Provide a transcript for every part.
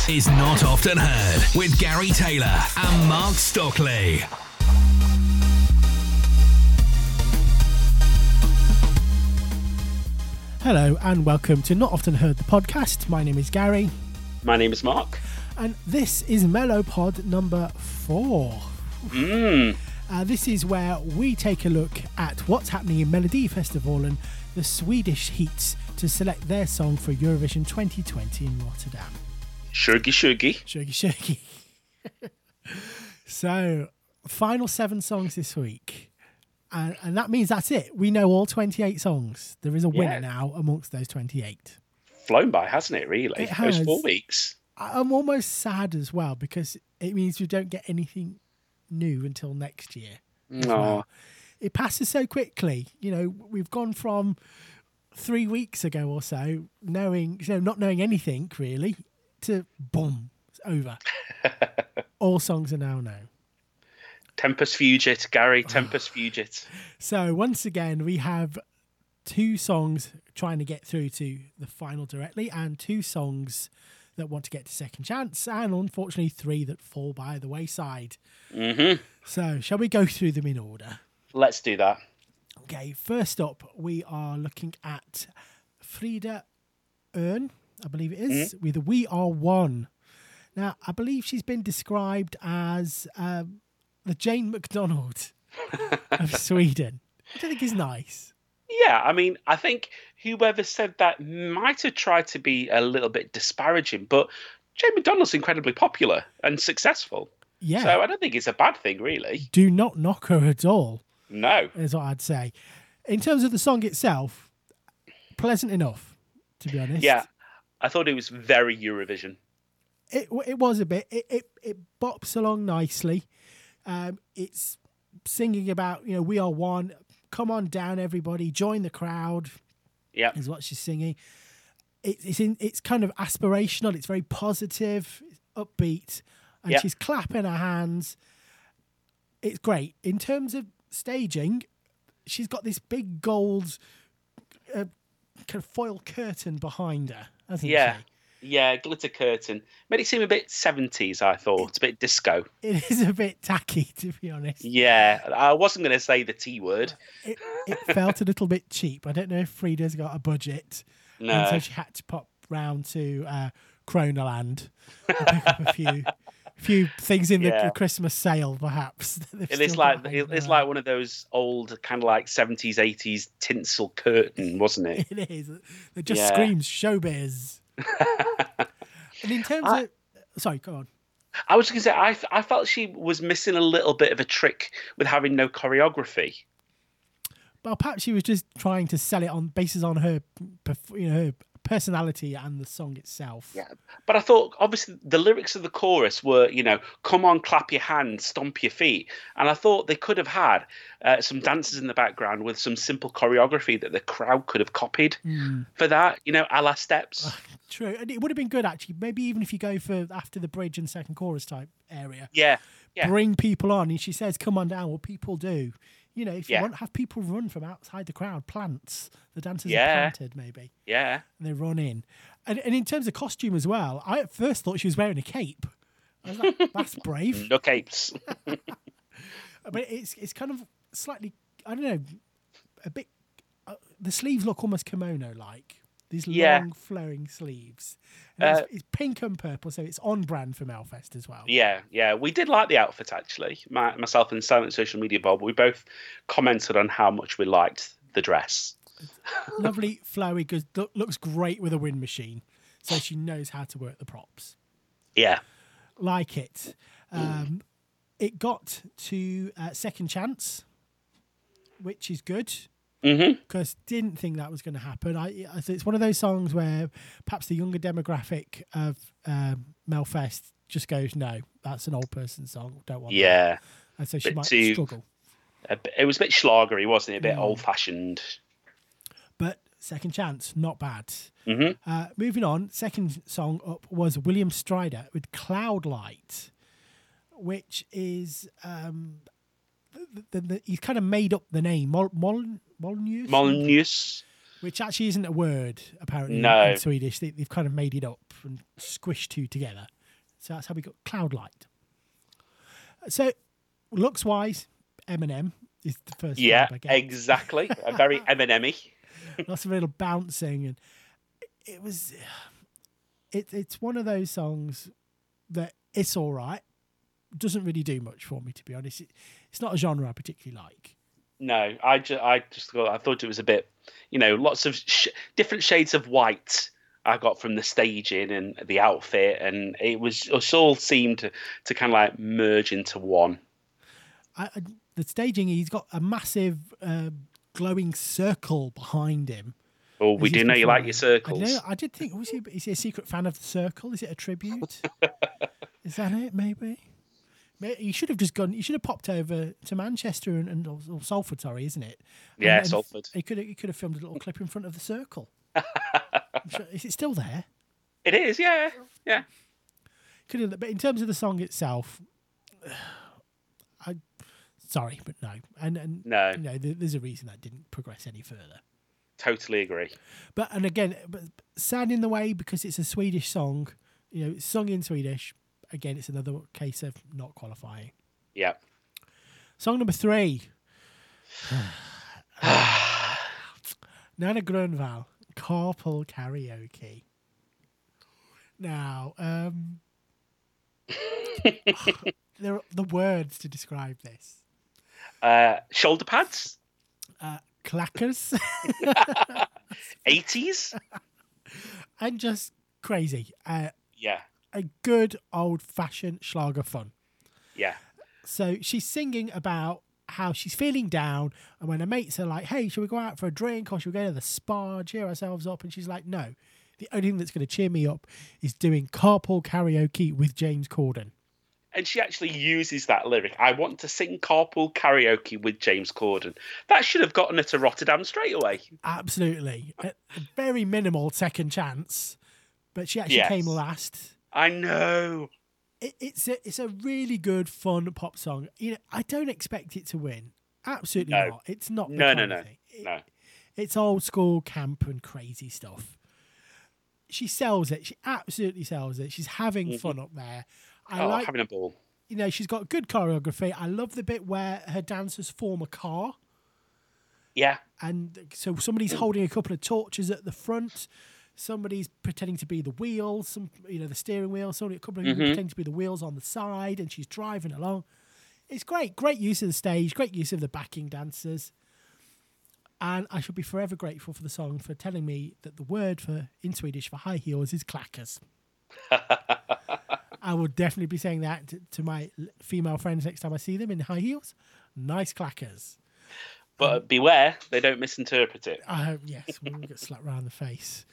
is Not Often Heard with Gary Taylor and Mark Stockley. Hello and welcome to Not Often Heard, the podcast. My name is Gary. My name is Mark. And this is Mellowpod number 4. This is where we take a look at what's happening in Melody Festival and the Swedish heats to select their song for Eurovision 2020 in Rotterdam. Shuggy. Shuggy. So, final 7 songs this week. And that means that's it. We know all 28 songs. There is a winner now amongst those 28. Flown by, hasn't it, really? It has. Those 4 weeks. I'm almost sad as well because it means we don't get anything new until next year. Well. It passes so quickly. You know, we've gone from 3 weeks ago or so not knowing anything really to boom, it's over. All songs are now known. Tempus fugit, Gary. Tempus fugit. So once again, we have 2 songs trying to get through to the final directly, and 2 songs that want to get to second chance, and unfortunately 3 that fall by the wayside. Mm-hmm. So shall we go through them in order? Let's do that. Okay, first up, we are looking at Frida Örn, I believe it is, with We Are One. Now, I believe she's been described as the Jane McDonald of Sweden. I don't think it's nice. Yeah, I mean, I think whoever said that might have tried to be a little bit disparaging, but Jane McDonald's incredibly popular and successful. Yeah. So I don't think it's a bad thing, really. Do not knock her at all. No. Is what I'd say. In terms of the song itself, pleasant enough, to be honest. Yeah, I thought it was very Eurovision. It was a bit. It bops along nicely. It's singing about, we are one. Come on down, everybody. Join the crowd. Yeah, is what she's singing. It's kind of aspirational. It's very positive, it's upbeat, and she's clapping her hands. It's great. In terms of staging, she's got this big gold kind of foil curtain behind her, hasn't she? Yeah, glitter curtain. Made it seem a bit 70s, I thought. It's a bit disco. It is a bit tacky, to be honest. Yeah, I wasn't going to say the T word. It felt a little bit cheap. I don't know if Frida's got a budget. No. And so she had to pop round to Kronaland and pick up a few things in the Christmas sale, perhaps. It's like one of those old kind of like 70s, 80s tinsel curtain, wasn't it? It is. It just screams showbiz. And in terms of... Sorry, go on. I was going to say, I felt she was missing a little bit of a trick with having no choreography. Well, perhaps she was just trying to sell it on basis on her, her personality and the song itself. Yeah, but I thought, obviously, the lyrics of the chorus were, come on, clap your hands, stomp your feet. And I thought they could have had some dancers in the background with some simple choreography that the crowd could have copied for that, a la Steps. True. And it would have been good, actually. Maybe even if you go for after the bridge and second chorus type area. Yeah. Bring people on. And she says, come on down. Well, people do. If you want to have people run from outside the crowd, plants. The dancers are planted, maybe. Yeah. And they run in. And in terms of costume as well, I at first thought she was wearing a cape. I was like, that's brave. No capes. But it's kind of slightly, I don't know, a bit, the sleeves look almost kimono-like. These long flowing sleeves. And it's pink and purple, so it's on brand for Melfest as well. Yeah. We did like the outfit, actually. Myself and Silent Social Media Bob, we both commented on how much we liked the dress. Lovely, flowy, good. Looks great with a wind machine. So she knows how to work the props. Yeah. Like it. It got to second chance, which is good. Because didn't think that was going to happen. It's one of those songs where perhaps the younger demographic of Melfest just goes, no, that's an old person song. Don't want that. And so she might struggle. It was a bit schlagery, wasn't it? A bit old-fashioned. But second chance, not bad. Moving on, second song up was William Strider with Cloudlight, which is... he's kind of made up the name Molyneux, which actually isn't a word apparently in Swedish. They've kind of made it up and squished 2 together. So that's how we got Cloudlight. So looks-wise, Eminem is the first Yeah, vibe I get. exactly. A very Eminem-y. Lots of little bouncing, and it was. It's one of those songs that it's all right. Doesn't really do much for me, to be honest. It's not a genre I particularly like. No, I thought it was a bit, lots of different shades of white I got from the staging and the outfit, and it all seemed to kind of like merge into one. The staging, he's got a massive glowing circle behind him. Oh, we do know you like your circles. I did think, is he a secret fan of the circle? Is it a tribute? Is that it? Maybe. You should have just gone. You should have popped over to Manchester or Salford, sorry, isn't it? Yeah, Salford. He could have filmed a little clip in front of the circle. Sure, is it still there? It is, yeah. Could have, but in terms of the song itself, sorry, but no, and no, there's a reason that didn't progress any further. Totally agree. But sad in the way because it's a Swedish song. It's sung in Swedish. Again, it's another case of not qualifying. Yeah. Song number 3. Nana Grönvall, Carpool Karaoke. Now, there are the words to describe this. Shoulder pads? Clackers. 80s? And just crazy. Yeah. A good old-fashioned Schlager fun. Yeah. So she's singing about how she's feeling down, and when her mates are like, hey, should we go out for a drink or should we go to the spa, cheer ourselves up? And she's like, no, the only thing that's going to cheer me up is doing carpool karaoke with James Corden. And she actually uses that lyric, I want to sing carpool karaoke with James Corden. That should have gotten her to Rotterdam straight away. Absolutely. A very minimal second chance, but she actually came last. I know. It's a really good, fun pop song. I don't expect it to win. Absolutely not. It's not. No. It's old school camp and crazy stuff. She sells it. She absolutely sells it. She's having fun up there. Having a ball. She's got good choreography. I love the bit where her dancers form a car. Yeah. And so somebody's holding a couple of torches at the front. Somebody's pretending to be the wheels, the steering wheel. A couple of people pretending to be the wheels on the side, and she's driving along. It's great. Great use of the stage. Great use of the backing dancers. And I should be forever grateful for the song for telling me that the word in Swedish for high heels is clackers. I will definitely be saying that to my female friends next time I see them in high heels. Nice clackers. But beware, they don't misinterpret it. Yes, we'll get slapped around the face.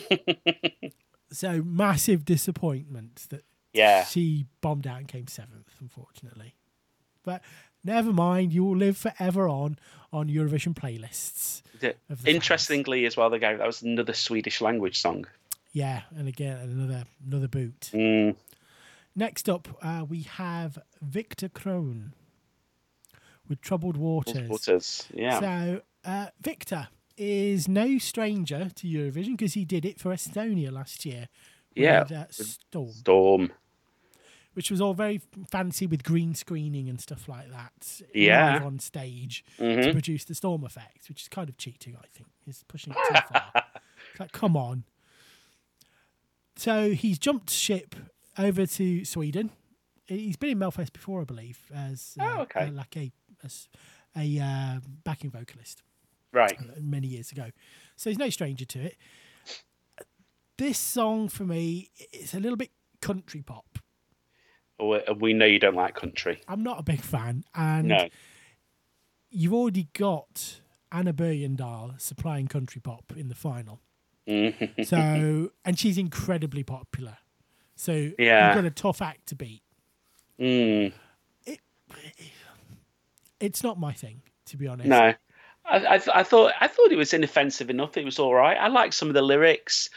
So massive disappointment that she bombed out and came 7th, unfortunately. But never mind, you will live forever on Eurovision playlists. Interestingly, as well, that was another Swedish language song. Yeah, and again another boot. Next up, we have Victor Krohn with Troubled Waters. Yeah. So Victor is no stranger to Eurovision because he did it for Estonia last year. With Storm. Which was all very fancy with green screening and stuff like that. Yeah. Live on stage to produce the Storm effect, which is kind of cheating, I think. He's pushing it too far. It's like, come on. So he's jumped ship over to Sweden. He's been in Melfest before, I believe, as a backing vocalist. Right. Many years ago. So he's no stranger to it. This song, for me, is a little bit country pop. We know you don't like country. I'm not a big fan. And you've already got Anna Bergendahl supplying country pop in the final. So, and she's incredibly popular. So you've got a tough act to beat. It's not my thing, to be honest. No, I thought it was inoffensive enough. It was all right. I liked some of the lyrics.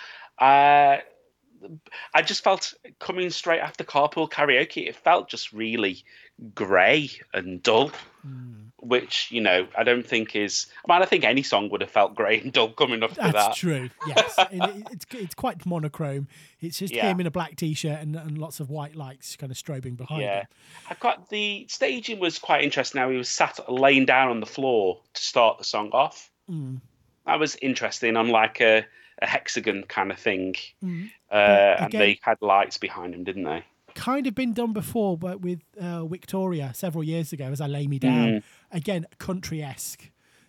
I just felt coming straight after Carpool Karaoke, it felt just really grey and dull. which, you know, I don't think is... I think any song would have felt grey and dull coming up to that. That's true, yes. It's quite monochrome. It's just him in a black T-shirt and lots of white lights kind of strobing behind him. The staging was quite interesting. Now he was laying down on the floor to start the song off. That was interesting, on like a hexagon kind of thing. Again, and they had lights behind him, didn't they? Kind of been done before, but with Victoria several years ago, As I Lay Me Down. Again, country-esque.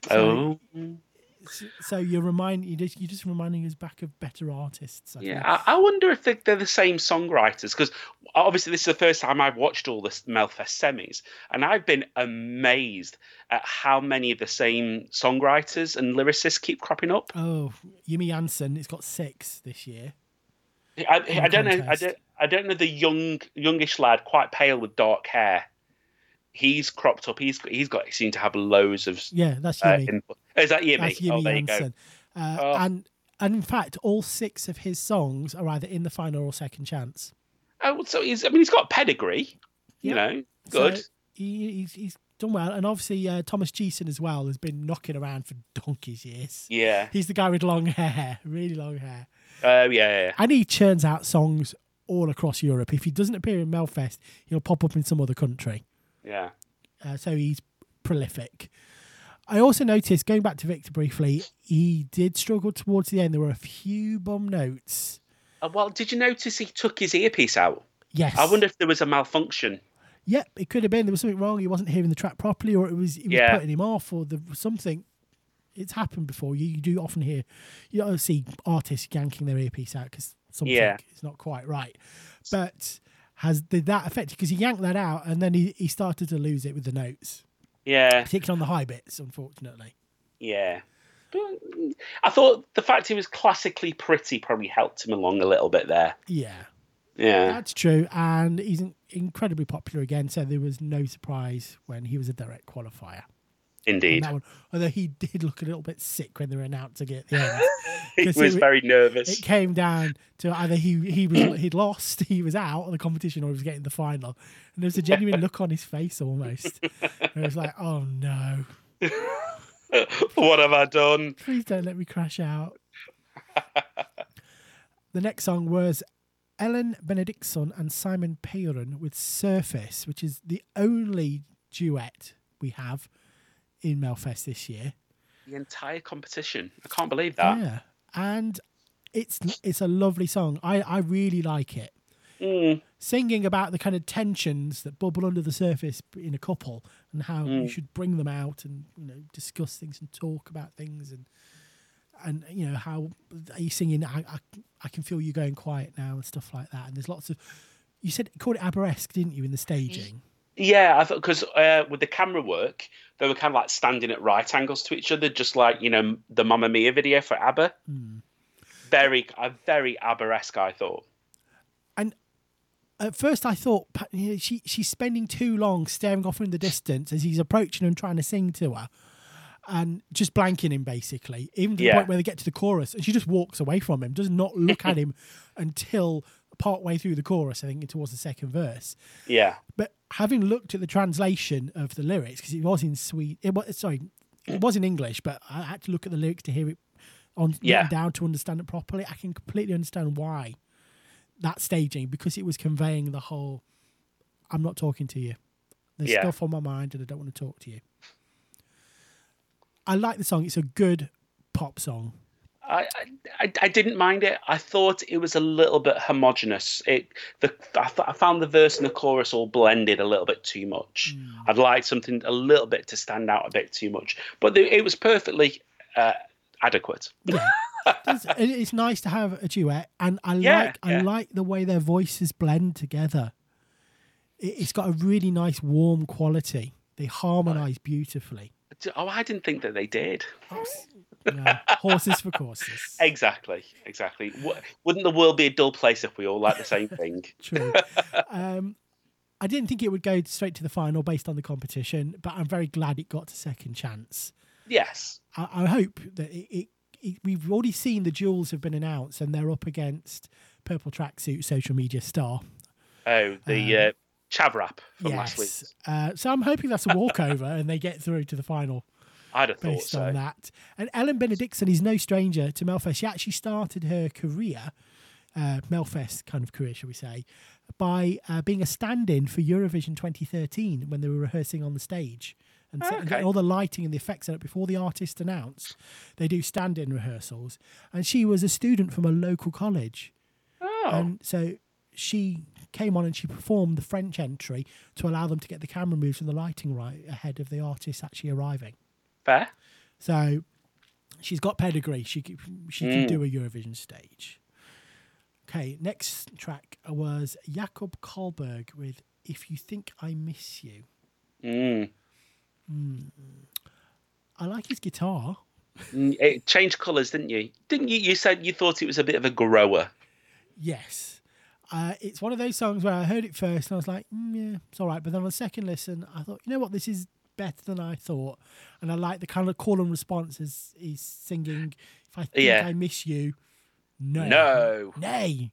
So you're just reminding us back of better artists. I wonder if they're the same songwriters, because obviously this is the first time I've watched all the Melfest semis, and I've been amazed at how many of the same songwriters and lyricists keep cropping up. Oh, Jimmy Jansen, it's got 6 this year. I don't know. I don't know the youngish lad, quite pale with dark hair. He's cropped up. He's seemed to have loads of that's Jimmy. input. Is that Jimmy? That's Jimmy there Jansen. you go. And in fact, all 6 of his songs are either in the final or second chance. Oh, so he's got pedigree. You know, good. So he's done well, and obviously Thomas Geeson as well has been knocking around for donkey's years. Yeah, he's the guy with long hair, really long hair. Yeah. And he churns out songs all across Europe. If he doesn't appear in Melfest, he'll pop up in some other country. Yeah. So he's prolific. I also noticed, going back to Victor briefly, he did struggle towards the end. There were a few bum notes. Well, did you notice he took his earpiece out? Yes. I wonder if there was a malfunction. Yep, it could have been. There was something wrong. He wasn't hearing the track properly, or it was putting him off, or something. It's happened before. You do often hear, you don't see artists yanking their earpiece out because something is not quite right. But did that affect you? Because he yanked that out and then he started to lose it with the notes. Yeah. Particularly on the high bits, unfortunately. Yeah. But I thought the fact he was classically pretty probably helped him along a little bit there. Yeah. Yeah. That's true. And he's incredibly popular again, so there was no surprise when he was a direct qualifier. Indeed. Although he did look a little bit sick when they were announcing it at the end. He was very nervous. It came down to either he'd lost, he was out of the competition, or he was getting the final. And there was a genuine look on his face almost. And it was like, oh no. What have I done? Please don't let me crash out. The next song was Ellen Benedictson and Simon Peyron with Surface, which is the only duet we have in Melfest this year. The entire competition. I can't believe that. Yeah. And it's a lovely song. I really like it. Singing about the kind of tensions that bubble under the surface in a couple and how you should bring them out and, you know, discuss things and talk about things and you know, how are you singing I can feel you going quiet now and stuff like that. And there's lots of, you called it Aberesque, didn't you, in the staging? Yeah, I thought because with the camera work, they were kind of like standing at right angles to each other, just like, you know, the Mamma Mia video for ABBA. Very ABBA-esque, I thought. And at first I thought, you know, she's spending too long staring off in the distance as he's approaching and trying to sing to her and just blanking him, basically, even to the point where they get to the chorus and she just walks away from him, does not look at him until part way through the chorus, I think, towards the second verse. Yeah. But having looked at the translation of the lyrics, because it was in it was in English, but I had to look at the lyrics to hear it down to understand it properly. I can completely understand why that staging, because it was conveying the whole, I'm not talking to you. There's stuff on my mind and I don't want to talk to you. I like the song. It's a good pop song. I didn't mind it. I thought it was a little bit homogenous. I found the verse and the chorus all blended a little bit too much. I'd like something a little bit to stand out a bit too much, but it was perfectly adequate. Yeah. It's nice to have a duet, and I like the way their voices blend together. It's got a really nice warm quality. They harmonise beautifully. Oh, I didn't think that they did. No, horses for courses. Exactly. Wouldn't the world be a dull place if we all like the same thing? True. I didn't think it would go straight to the final based on the competition, but I'm very glad it got to second chance. Yes. I hope that we've already seen the duels have been announced and they're up against Purple Tracksuit Social Media Star. Oh, the Chavrap from last week. So I'm hoping that's a walkover and they get through to the final. I'd have thought based so. on that. And Ellen Benedictson is no stranger to Melfest. She actually started her career, Melfest kind of career, shall we say, by being a stand-in for Eurovision 2013 when they were rehearsing on the stage. And all the lighting and the effects in it before the artist announced. They do stand-in rehearsals. And she was a student from a local college. Oh. And so she came on and she performed the French entry to allow them to get the camera moves and the lighting right ahead of the artist actually arriving. Fair. So she's got pedigree. She can do a Eurovision stage. Okay, next track was Jakob Karlberg with If You Think I Miss You. I like his guitar. It changed colours, didn't you? Didn't you? You said you thought it was a bit of a grower. Yes. It's one of those songs where I heard it first and I was like, yeah, it's all right. But then on the second listen, I thought, you know what, this is better than I thought. And I like the kind of call and response as he's singing, if I think I miss you, no. Nay.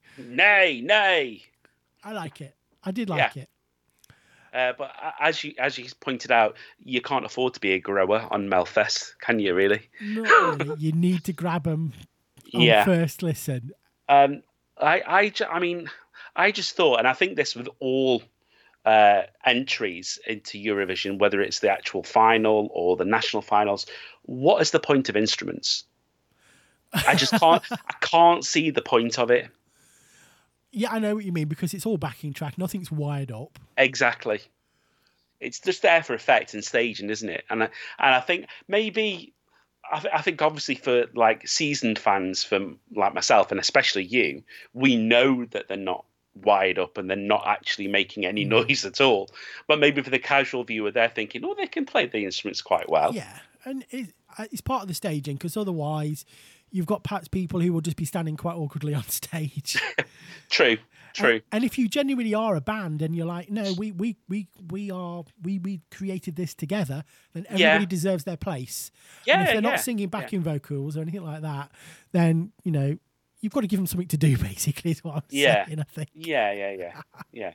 I like it. I did like it. But as you pointed out, you can't afford to be a grower on Melfest, can you, really? Not really. You need to grab them on first listen. I just thought, and I think this with all entries into Eurovision, whether it's the actual final or the national finals, what is the point of instruments? I just can't. I can't see the point of it. Yeah, I know what you mean, because it's all backing track. Nothing's wired up. Exactly. It's just there for effect and staging, isn't it? And I think maybe, I think obviously for like seasoned fans, from like myself and especially you, we know that they're not wired up and they're not actually making any noise at all. But maybe for the casual viewer, they're thinking, oh, they can play the instruments quite well. Yeah, and it's part of the staging, because otherwise you've got perhaps people who will just be standing quite awkwardly on stage. True. And if you genuinely are a band and you're like, no, we created this together, then everybody deserves their place. Yeah, and if they're not singing backing vocals or anything like that, then you've got to give them something to do. Basically, is what I'm saying. I think. Yeah.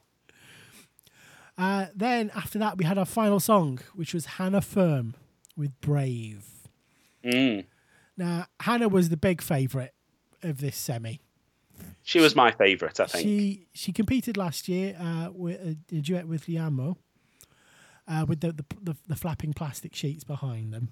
Then after that, we had our final song, which was Hannah Firm with Brave. Now, Hannah was the big favourite of this semi. She was my favourite, I think. She competed last year with a duet with Liamo, with the flapping plastic sheets behind them.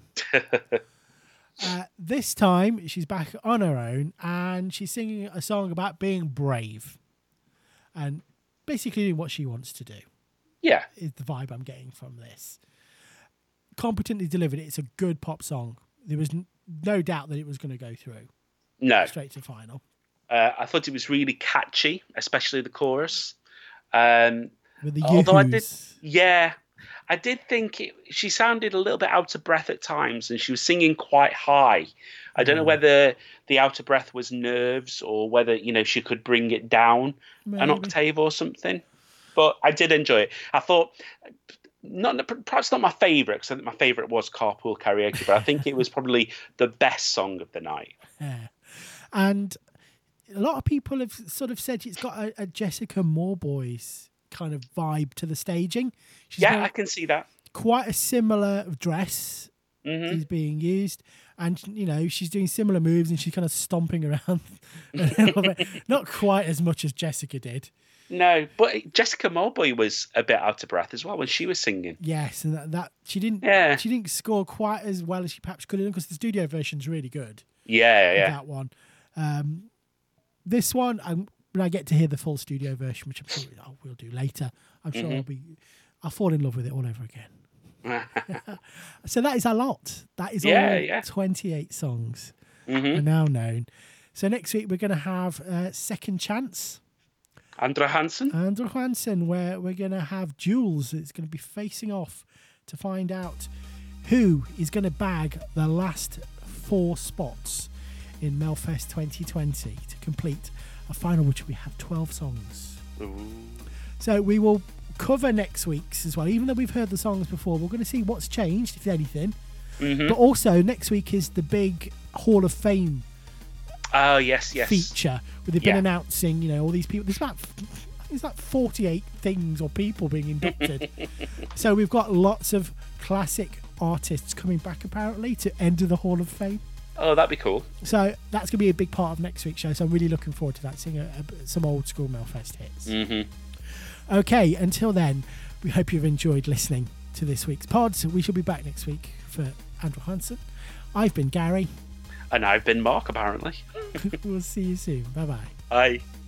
This time, she's back on her own, and she's singing a song about being brave and basically doing what she wants to do. Yeah. Is the vibe I'm getting from this. Competently delivered. It's a good pop song. There was no doubt that it was going to go through. No. Straight to final. I thought it was really catchy, especially the chorus. With the although Yoo-hoos. I did think she sounded a little bit out of breath at times, and she was singing quite high. I don't know whether the out of breath was nerves or whether she could bring it down an octave or something. But I did enjoy it. I thought, perhaps not my favourite, because I think my favourite was Carpool Karaoke, but I think it was probably the best song of the night. Yeah. And a lot of people have sort of said it's got a Jessica Moorboys kind of vibe to the staging. I can see that. Quite a similar dress is being used, and she's doing similar moves, and she's kind of stomping around a little bit. Not quite as much as Jessica did. No, but Jessica Moorboy was a bit out of breath as well when she was singing. Yes, and that she didn't score quite as well as she perhaps could have done, because the studio version's really good. Yeah. That one. This one, when I get to hear the full studio version, which I'm sure we'll do later, I'm sure I'll fall in love with it all over again. So that is a lot. That is all 28 songs are now known. So next week we're going to have Second Chance. Andra Hansen, where we're going to have Jules. It's going to be facing off to find out who is going to bag the last 4 spots in Melfest 2020 to complete a final, which we have 12 songs. Ooh. So we will cover next week's as well. Even though we've heard the songs before, we're going to see what's changed, if anything. But also next week is the big Hall of Fame yes. feature, where they've been announcing, all these people. There's about, I think There's like 48 things or people being inducted. So we've got lots of classic artists coming back apparently to enter the Hall of Fame. Oh, that'd be cool. So that's going to be a big part of next week's show. So I'm really looking forward to that, seeing some old school Melfest hits. Mm-hmm. Okay, until then, we hope you've enjoyed listening to this week's pod. We shall be back next week for Andrew Hansen. I've been Gary. And I've been Mark, apparently. We'll see you soon. Bye-bye. Bye.